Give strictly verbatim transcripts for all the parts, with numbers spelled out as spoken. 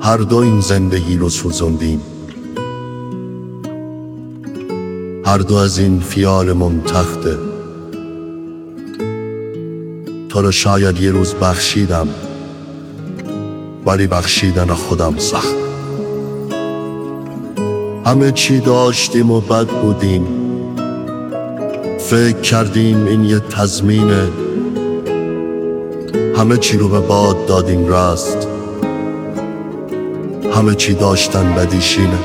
هر دو این زندگی رو سوزوندیم، هر دو از این خیالمون تخته. تو رو شاید یه روز بخشیدم، ولی بخشیدن خودم سخت. همه چی داشتیم و بد بودیم، فکر کردیم این یه تضمینه، همه چی رو به باد دادیم رست، همه چی داشتن بدیشینه.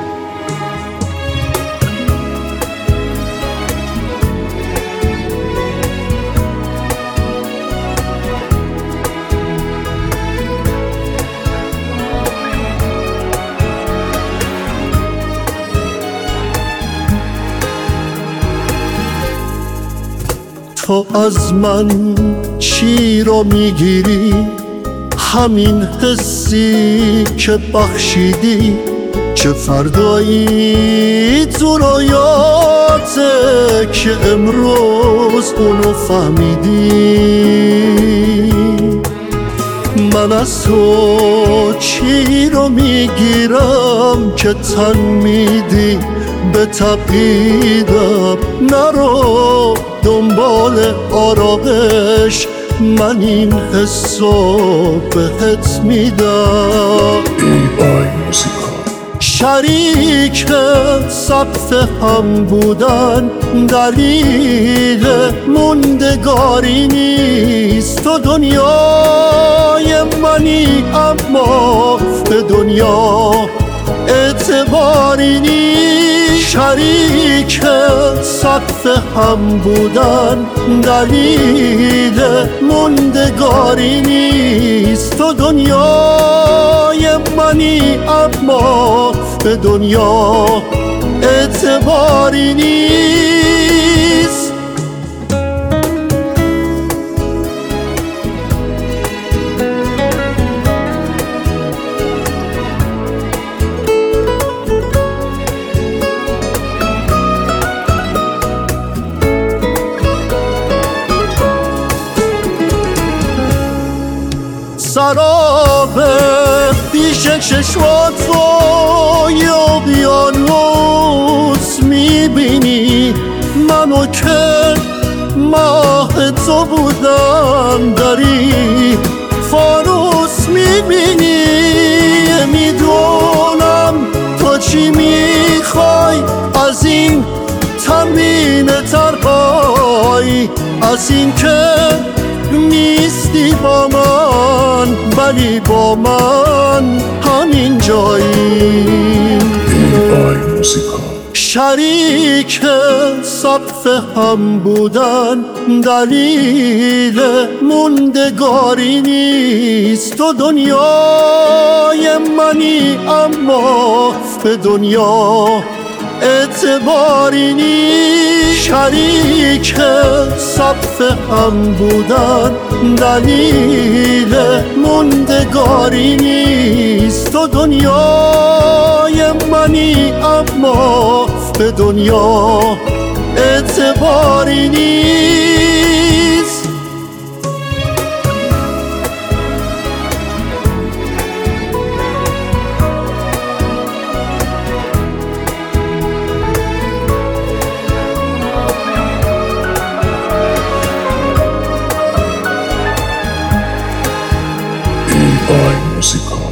تو از من چی رو میگیری؟ همین حسی که بخشیدی. چه فردایی تو رویاته که امروز اونو فهمیدی؟ من از تو چی رو میگیرم که تن میدی به تبعیدم؟ نرو دنبال آرامش، من این حسو بهت میدم. شریک سقف هم بودن دلیل موندگاری نیست. تو دنیای منی اما به دنیا اعتباری نیست. شریک سقف هم بودن دلیل موندگاری نیست. تو دنیای منی اما به دنیا اعتباری نیست. سراب پیش چشماتو یا بیانوس میبینی، منو که ماه تو بودم داری فانوس میبینی. میدونم تو چی میخوای از این تمرین ترهای، از این که نیستی با من ولی با من همین جاییم. شریک سقف هم بودن دلیل موندگاری نیست. تو دنیای منی اما به دنیا اعتباری نیست. شریک سقف هم بودن دلیل موندگاری نیست. تو دنیای منی اما به دنیا اعتباری نیست. By Musical.